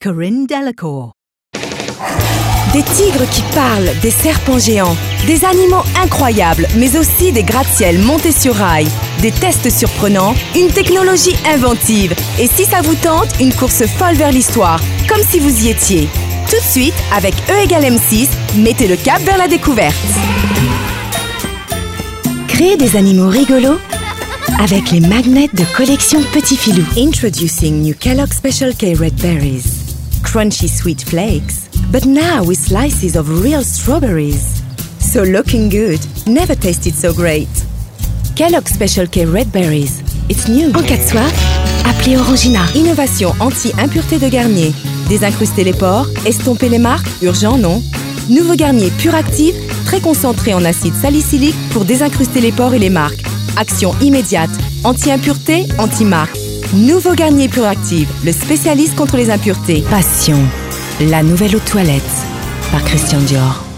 Corinne Delacour. Des tigres qui parlent, des serpents géants, des animaux incroyables, mais aussi des gratte-ciels montés sur rail, des tests surprenants, une technologie inventive. Et si ça vous tente, une course folle vers l'histoire, comme si vous y étiez. Tout de suite, avec E égale M6, mettez le cap vers la découverte. Créez des animaux rigolos avec les magnets de collection Petit Filou. Introducing new Kellogg Special K Red Berries. Crunchy sweet flakes, but now with slices of real strawberries. So looking good, never tasted so great. Kellogg Special K Red Berries. It's new. En cas de soif, appelez Orangina. Innovation anti-impureté de Garnier. Désincruster les pores, estomper les marques, urgent non. Nouveau Garnier Pur Active, très concentré en acide salicylique pour désincruster les pores et les marques. Action immédiate, anti-impureté, anti-marque. Nouveau Garnier Pur Active, le spécialiste contre les impuretés. Passion, la nouvelle eau de toilette, par Christian Dior.